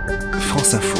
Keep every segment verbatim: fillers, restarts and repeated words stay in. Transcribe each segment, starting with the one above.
France Info.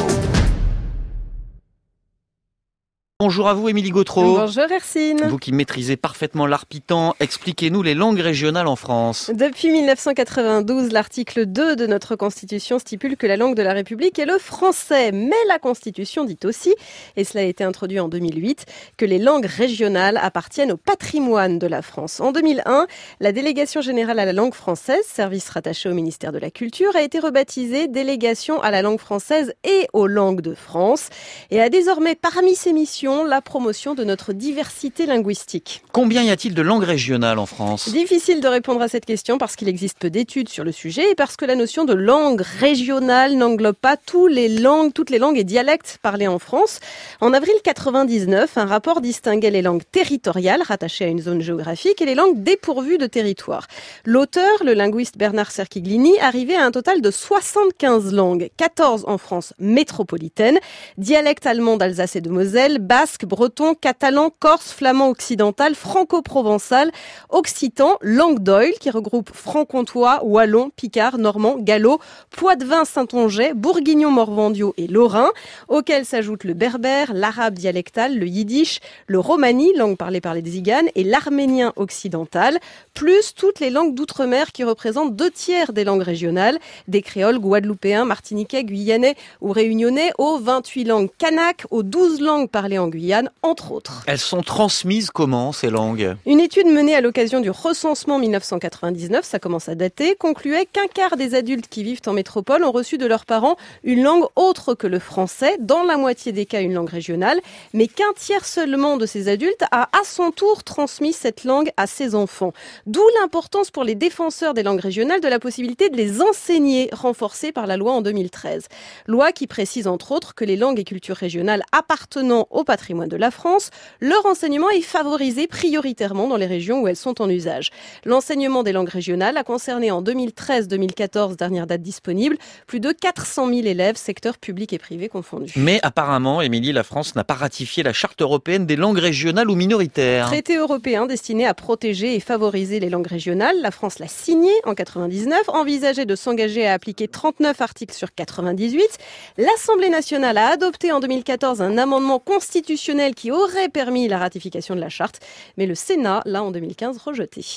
Bonjour à vous, Émilie Gautreau. Bonjour Hercine. Vous qui maîtrisez parfaitement l'arpitan, expliquez-nous les langues régionales en France. Depuis mille neuf cent quatre-vingt-douze, l'article deux de notre Constitution stipule que la langue de la République est le français. Mais la Constitution dit aussi, et cela a été introduit en deux mille huit, que les langues régionales appartiennent au patrimoine de la France. En deux mille un, la Délégation générale à la langue française, service rattaché au ministère de la Culture, a été rebaptisée Délégation à la langue française et aux langues de France et a désormais parmi ses missions la promotion de notre diversité linguistique. Combien y a-t-il de langues régionales en France ? Difficile de répondre à cette question parce qu'il existe peu d'études sur le sujet et parce que la notion de langue régionale n'englobe pas tous les langues, toutes les langues et dialectes parlés en France. En avril quatre-vingt-dix-neuf, un rapport distinguait les langues territoriales rattachées à une zone géographique et les langues dépourvues de territoire. L'auteur, le linguiste Bernard Cerchiglini, arrivait à un total de soixante-quinze langues, quatorze en France métropolitaine, dialectes allemands d'Alsace et de Moselle, basque, breton, catalan, corse, flamand occidental, franco-provençal, occitan, langue d'oïl qui regroupe franc-comtois, wallon, picard, normand, gallo, poitevin, saintongeais, bourguignon, morvandiau et lorrain, auxquels s'ajoutent le berbère, l'arabe dialectal, le yiddish, le romani, langue parlée par les Tziganes, et l'arménien occidental, plus toutes les langues d'outre-mer qui représentent deux tiers des langues régionales, des créoles guadeloupéens, martiniquais, guyanais ou réunionnais, aux vingt-huit langues kanak, aux douze langues parlées en Guyane, entre autres. Elles sont transmises comment, ces langues ? Une étude menée à l'occasion du recensement mille neuf cent quatre-vingt-dix-neuf, ça commence à dater, concluait qu'un quart des adultes qui vivent en métropole ont reçu de leurs parents une langue autre que le français, dans la moitié des cas une langue régionale, mais qu'un tiers seulement de ces adultes a à son tour transmis cette langue à ses enfants. D'où l'importance pour les défenseurs des langues régionales de la possibilité de les enseigner, renforcée par la loi en deux mille treize. Loi qui précise entre autres que les langues et cultures régionales appartenant au patrimoine de la France, leur enseignement est favorisé prioritairement dans les régions où elles sont en usage. L'enseignement des langues régionales a concerné en deux mille treize deux mille quatorze, dernière date disponible, plus de quatre cent mille élèves, secteurs publics et privés confondus. Mais apparemment, Émilie, la France n'a pas ratifié la Charte européenne des langues régionales ou minoritaires. Traité européen destiné à protéger et favoriser les langues régionales, la France l'a signé en quatre-vingt-dix-neuf, envisageait de s'engager à appliquer trente-neuf articles sur quatre-vingt-dix-huit. L'Assemblée nationale a adopté en deux mille quatorze un amendement constitutionnel qui aurait permis la ratification de la charte, mais le Sénat l'a en deux mille quinze rejeté.